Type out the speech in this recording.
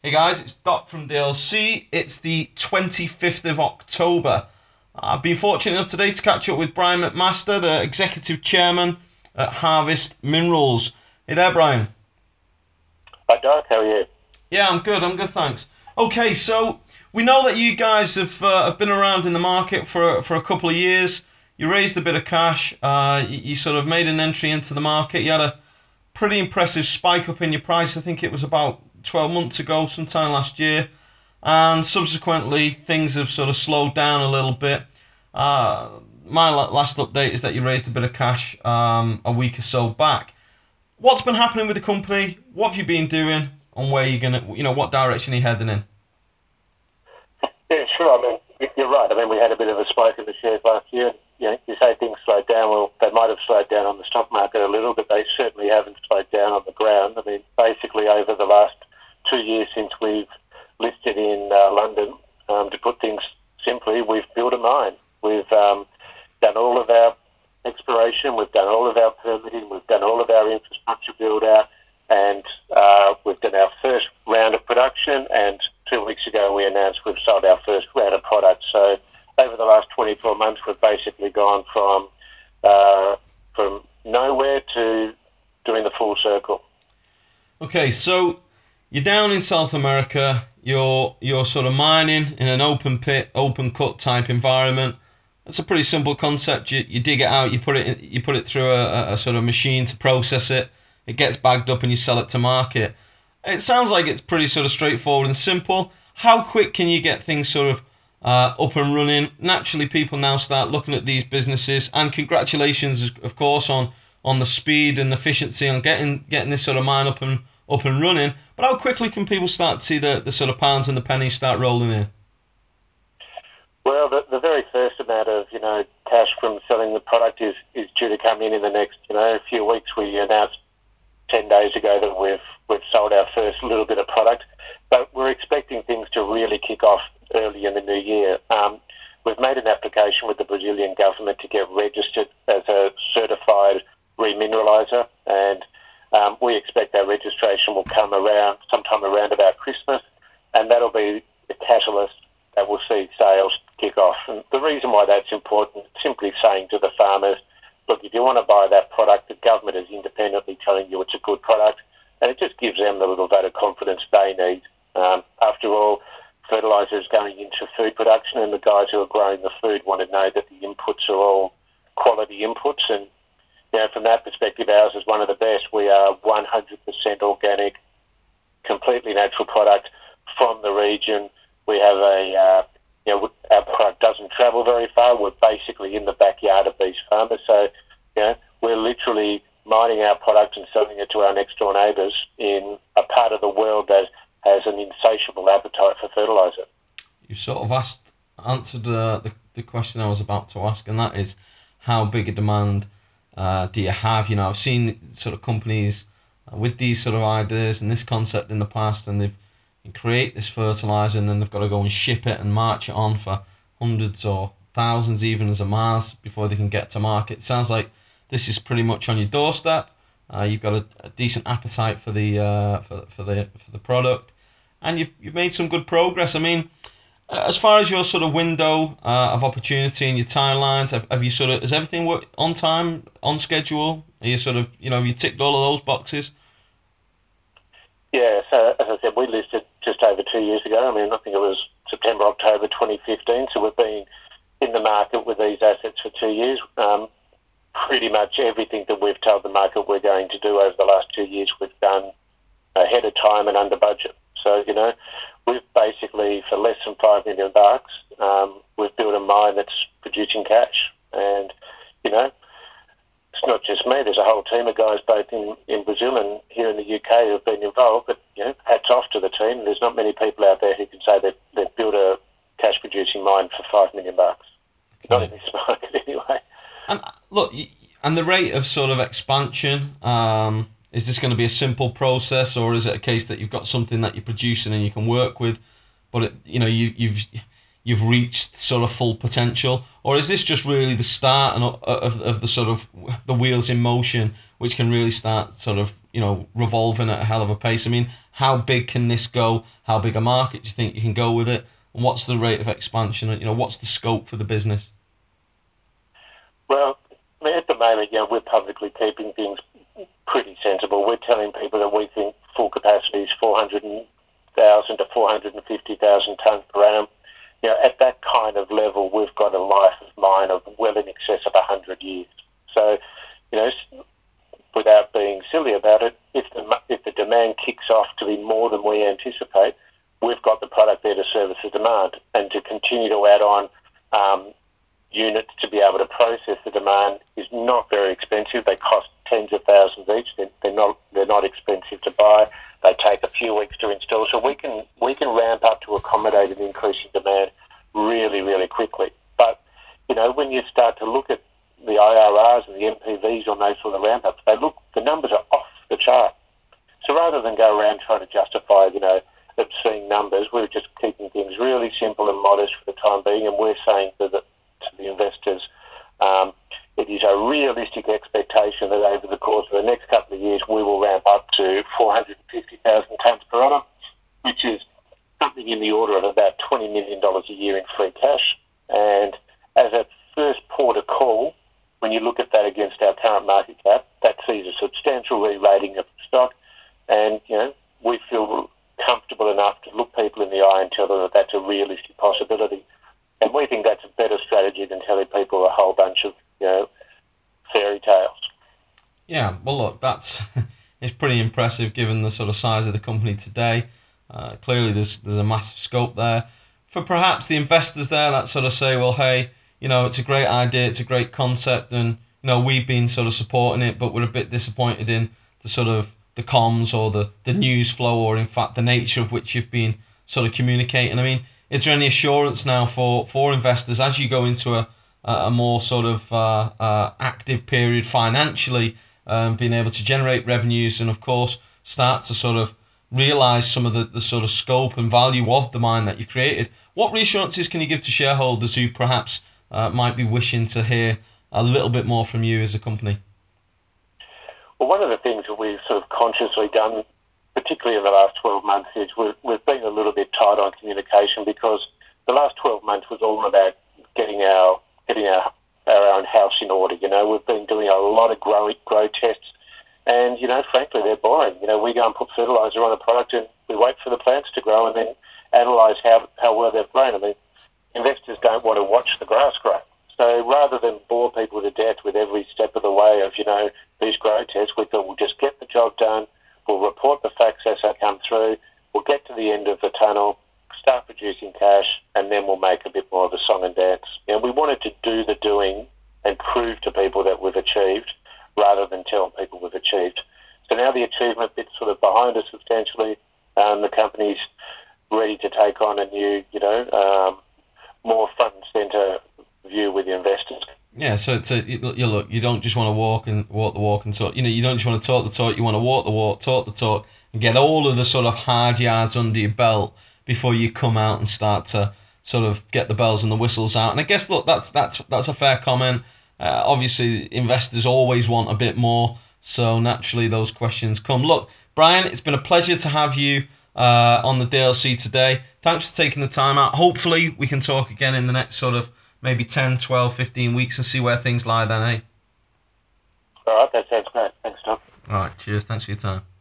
Hey guys, it's Doc from DLC. It's the 25th of October. I've been fortunate enough today to catch up with Brian McMaster, the Executive Chairman at Harvest Minerals. Hey there, Brian. Hi, Doc. How are you? Yeah, I'm good, thanks. Okay, so we know that you guys have been around in the market for a couple of years. You raised a bit of cash. You sort of made an entry into the market. You had a pretty impressive spike up in your price. I think it was about 12 months ago, sometime last year. And subsequently, things have sort of slowed down a little bit. My last update is that you raised a bit of cash a week or so back. What's been happening with the company? What have you been doing? And where you're gonna, what direction are you heading in? Yeah, sure. I mean, you're right. I mean, we had a bit of a spike in the shares last year. You say things slowed down. Well, they might have slowed down on the stock market a little, but they certainly haven't slowed down on the ground. I mean, basically, over the last 2 years since we've listed in London, to put things simply, we've built a mine. We've done all of our exploration, we've done all of our permitting, we've done all of our infrastructure build out, and we've done our first round of production. And 2 weeks ago, we announced we've sold our first round of products. So over the last 24 months, we've basically gone from nowhere to doing the full circle. Okay, so you're down in South America. You're sort of mining in an open pit, open cut type environment. It's a pretty simple concept. You dig it out, you put it through a sort of machine to process it. It gets bagged up and you sell it to market. It sounds like it's pretty sort of straightforward and simple. How quick can you get things sort of up and running? Naturally, people now start looking at these businesses, and congratulations, of course, on the speed and efficiency on getting this sort of mine up and running. But how quickly can people start to see the sort of pounds and the pennies start rolling in? Well, the very first amount of cash from selling the product is due to come in the next few weeks. We announced 10 days ago that we've sold our first little bit of product, but we're expecting things to really kick off early in the new year. We've made an application with the Brazilian government to get registered as a certified remineralizer, and we expect our registration will come around sometime around about Christmas, and that'll be the catalyst that will see sales kick off. And the reason why that's important, simply saying to the farmers, look, if you want to buy that product, the government is independently telling you it's a good product, and it just gives them the little vote of confidence they need. After all, fertiliser is going into food production, and the guys who are growing the food want to know that the inputs are all quality inputs. And from that perspective, ours is one of the best. We are 100% organic, completely natural product from the region. We have our product doesn't travel very far. We're basically in the backyard of these farmers. So, we're literally mining our product and selling it to our next door neighbours in a part of the world that has an insatiable appetite for fertiliser. You sort of answered the question I was about to ask, and that is how big a demand do you have? I've seen sort of companies with these sort of ideas and this concept in the past, and they create this fertilizer, and then they've got to go and ship it and march it on for hundreds or thousands, even as a miles, before they can get to market. It sounds like this is pretty much on your doorstep. You've got a decent appetite for the product, and you've made some good progress. I mean, as far as your sort of window of opportunity and your timelines, have you sort of, is everything work on time, on schedule? Are you sort of, have you ticked all of those boxes? Yeah, so as I said, we listed just over 2 years ago. I mean, I think it was September, October 2015. So we've been in the market with these assets for 2 years. Pretty much everything that we've told the market we're going to do over the last 2 years, we've done ahead of time and under budget. So, we've basically, for less than $5 million, we've built a mine that's producing cash. And, it's not just me. There's a whole team of guys both in Brazil and here in the UK who have been involved. But, hats off to the team. There's not many people out there who can say that they've built a cash-producing mine for $5 million. Not in Okay. this market, anyway. And look, and the rate of sort of expansion, is this going to be a simple process, or is it a case that you've got something that you're producing and you can work with, but you've you've reached sort of full potential, or is this just really the start of the sort of the wheels in motion, which can really start sort of revolving at a hell of a pace? I mean, how big can this go? How big a market do you think you can go with it? And what's the rate of expansion? And what's the scope for the business? Well, I mean, at the moment, we're publicly keeping things pretty sensible. We're telling people that we think full capacity is 400,000 to 450,000 tonnes per annum. At that kind of level, we've got a life of mine of well in excess of 100 years. So, without being silly about it, if the demand kicks off to be more than we anticipate, we've got the product there to service the demand, and to continue to add on units to be able to process the demand is not very expensive. They cost tens of thousands each. They're not expensive to buy. They take a few weeks to install, so we can ramp up to accommodate an increase in demand really, really quickly. But when you start to look at the IRRs and the MPVs on those sort of ramp ups, the numbers are off the chart. So rather than go around trying to justify obscene numbers, we're just keeping things really simple and modest for the time being, and we're saying to the investors, it is a realistic expectation that over the course of the next couple of years we will ramp up to 450,000 tonnes per annum, which is something in the order of about $20 million a year in free cash. And as a first port of call, when you look at that against our current market cap, that sees a substantial re-rating of the stock, and we feel comfortable enough to look people in the eye and tell them that that's a realistic possibility. And we think that's a better strategy than telling people a whole bunch of fairy tales. Yeah, well, look, that's it's pretty impressive given the sort of size of the company today. Clearly, there's a massive scope there for perhaps the investors there that sort of say, well, hey, it's a great idea, it's a great concept, and we've been sort of supporting it, but we're a bit disappointed in the sort of the comms or the news flow, or in fact the nature of which you've been sort of communicating. I mean, is there any assurance now for investors as you go into a more sort of active period financially, being able to generate revenues and of course start to sort of realize some of the sort of scope and value of the mine that you've created? What reassurances can you give to shareholders who perhaps might be wishing to hear a little bit more from you as a company? Well, one of the things that we've sort of consciously done, particularly in the last 12 months, is we've been a little bit tight on communication, because the last 12 months was all about getting our own house in order. We've been doing a lot of grow tests, and frankly, they're boring. We go and put fertilizer on a product and we wait for the plants to grow and then analyse how well they've grown. I mean, investors don't want to watch the grass grow. So rather than bore people to death with every step of the way of these grow tests, we thought we'll just get the job done. We'll report the facts as they come through. We'll get to the end of the tunnel, start producing cash, and then we'll make a bit more of a song and dance. We wanted to do the doing and prove to people that we've achieved, rather than tell people we've achieved. So now the achievement bit's sort of behind us substantially. The company's ready to take on a new, more front and centre view with the investors. Yeah, so look, you don't just want to walk the walk and talk. You don't just want to talk the talk. You want to walk the walk, talk the talk, and get all of the sort of hard yards under your belt before you come out and start to sort of get the bells and the whistles out. And I guess, look, that's a fair comment. Obviously, investors always want a bit more, so naturally those questions come. Look, Brian, it's been a pleasure to have you on the DLC today. Thanks for taking the time out. Hopefully, we can talk again in the next sort of maybe 10, 12, 15 weeks and see where things lie then, eh? All right, that sounds great. Thanks, Tom. All right, cheers. Thanks for your time.